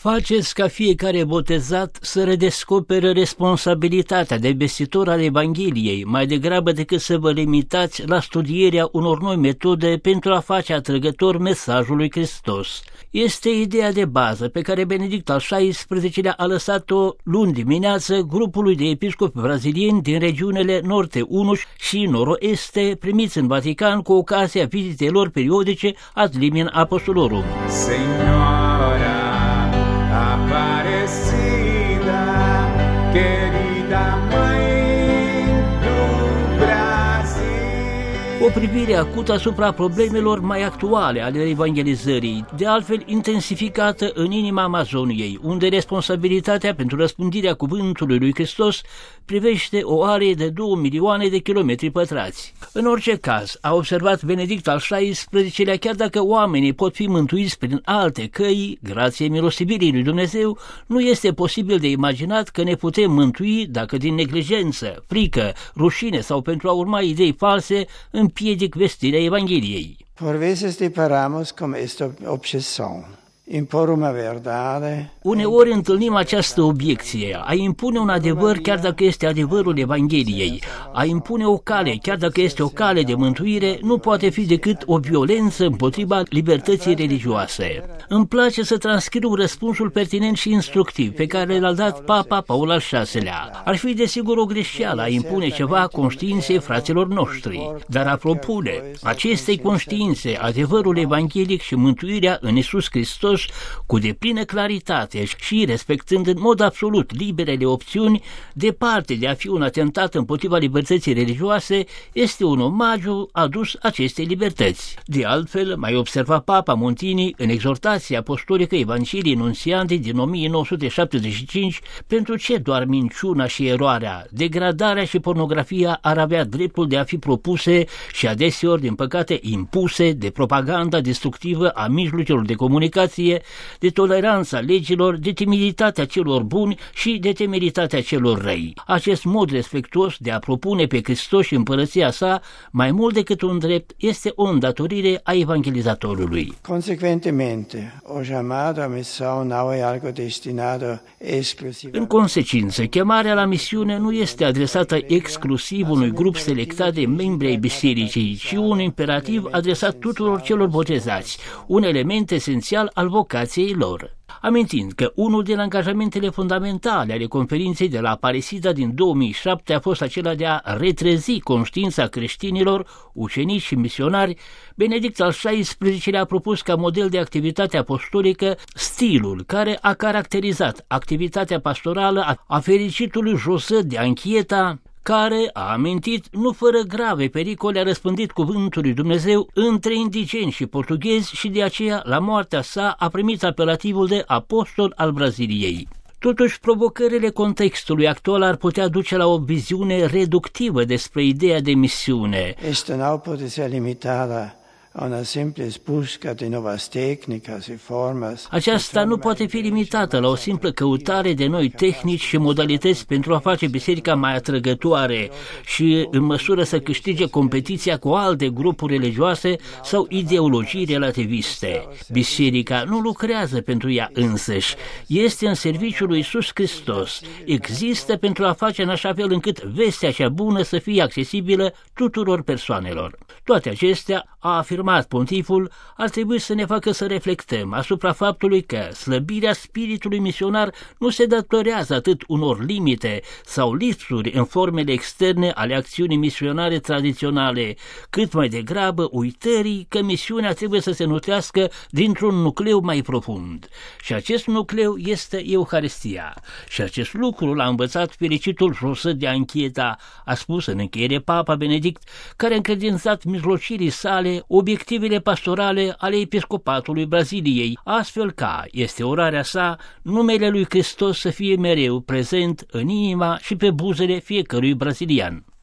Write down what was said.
Faceți ca fiecare botezat să redescopere responsabilitatea de vestitor al Evangheliei, mai degrabă decât să vă limitați la studierea unor noi metode pentru a face atrăgător mesajul lui Hristos. Este ideea de bază pe care Benedict al XVI-lea a lăsat-o luni dimineață grupului de episcopi brazilieni din regiunile Norte 1 și Noroeste, primiți în Vatican cu ocazia vizitelor periodice ad limina apostolorum. Aparecida, querida mãe do Brasil. O privire acută asupra problemelor mai actuale ale evangelizării, de altfel intensificată în inima Amazoniei, unde responsabilitatea pentru răspândirea cuvântului lui Hristos privește o arie de 2 milioane de kilometri pătrați. În orice caz, a observat Benedict al XVI-lea, chiar dacă oamenii pot fi mântuiți prin alte căi, grație milostivirii lui Dumnezeu, nu este posibil de imaginat că ne putem mântui dacă din neglijență, frică, rușine sau pentru a urma idei false împiedic vestirea Evangheliei. Por vezes deparamos com esta objeção. Impor uma verdade. Uneori întâlnim această obiecție, a impune un adevăr chiar dacă este adevărul Evangheliei, a impune o cale chiar dacă este o cale de mântuire, nu poate fi decât o violență împotriva libertății religioase. Îmi place să transcriu răspunsul pertinent și instructiv pe care l-a dat Papa Paul al VI-lea. Ar fi desigur o greșeală a impune ceva conștiinței fraților noștri, dar a propune acestei conștiințe adevărul evanghelic și mântuirea în Iisus Hristos cu deplină claritate și respectând în mod absolut liberele opțiuni, departe de a fi un atentat împotriva libertății religioase, este un omagiu adus acestei libertăți. De altfel, mai observa Papa Montini în exhortația apostolică Evangelii Nunțiandi din 1975, pentru ce doar minciuna și eroarea, degradarea și pornografia ar avea dreptul de a fi propuse și adeseori, din păcate, impuse de propaganda destructivă a mijloacelor de comunicație, de toleranța legilor, de timiditatea celor buni și de temeritatea celor răi. Acest mod respectuos de a propune pe Hristos și împărăția sa, mai mult decât un drept, este o îndatorire a evangelizatorului. Consequentemente, o chamado à missão não é algo destinado exclusiv. În consecință, chemarea la misiune nu este adresată exclusiv unui grup selectat de membri ai bisericii, ci un imperativ adresat tuturor celor botezați, un element esențial al vocației lor. Amintind că unul din angajamentele fundamentale ale conferinței de la Aparecida din 2007 a fost acela de a retrezi conștiința creștinilor, ucenici și misionari, Benedict al XVI-lea a propus ca model de activitate apostolică stilul care a caracterizat activitatea pastorală a fericitului José de Anchieta, care a amintit, nu fără grave pericole, a răspândit cuvântul lui Dumnezeu între indigeni și portughezi și de aceea, la moartea sa, a primit apelativul de apostol al Braziliei. Totuși, provocările contextului actual ar putea duce la o viziune reductivă despre ideea de misiune. Esta não pode ser limitada a una simples busca de novas técnicas e formas. Aceasta nu poate fi limitată la o simplă căutare de noi tehnici și modalități pentru a face biserica mai atrăgătoare și în măsură să câștige competiția cu alte grupuri religioase sau ideologii relativiste. Biserica nu lucrează pentru ea însăși, este în serviciul lui Iisus Hristos, există pentru a face în așa fel încât vestea cea bună să fie accesibilă tuturor persoanelor. Toate acestea, a afirmat pontiful, ar trebui să ne facă să reflectăm asupra faptului că slăbirea spiritului misionar nu se datorează atât unor limite sau lipsuri în formele externe ale acțiunii misionare tradiționale, cât mai degrabă uitării că misiunea trebuie să se nutrească dintr-un nucleu mai profund. Și acest nucleu este Euharistia. Și acest lucru l-a învățat fericitul José de Anchieta, a spus în încheiere Papa Benedict, care a încredințat mijlocirii sale obiectivele pastorale ale episcopatului Braziliei, astfel ca, este orarea sa, numele lui Hristos să fie mereu prezent în inima și pe buzele fiecărui brazilian.